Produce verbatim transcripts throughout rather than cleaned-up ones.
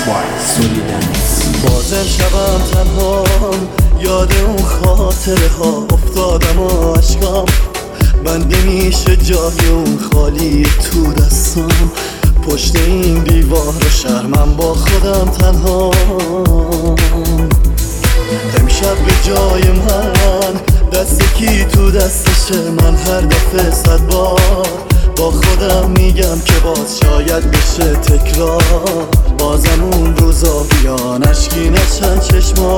بازم شبم تنها یاد اون خاطره ها افتادم و عشقم بند نمیشه جای اون خالی تو دستم پشت این دیوار شرمم با خودم تنها امشب به جای من دست کی تو دستشه من هر دفعه صد بار با خودم میگم که باز شاید بشه تکرار بازم اون روزا بیان اشکی نشن چشما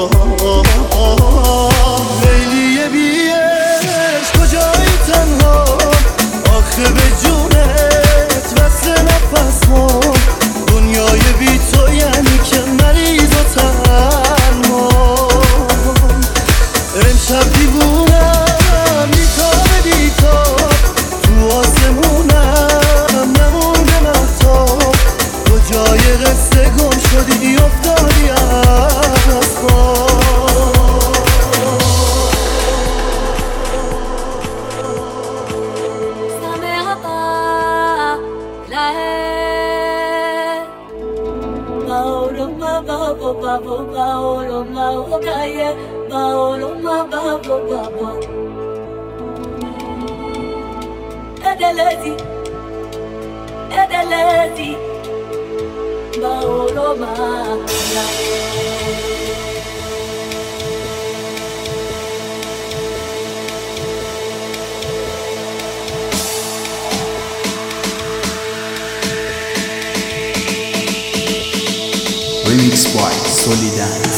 لیلی بیش کجایی تنها آخه به جونت وصل نفس ما دنیای بی تو یعنی که مریض و تنها امشب دیوونم بیتاب بیتاب تو آسمونم نمونده مهتاب تو جای قصه گم شدی افتادی از پا Edelezi, Edelezi, Baoloma, Remix by Solidan.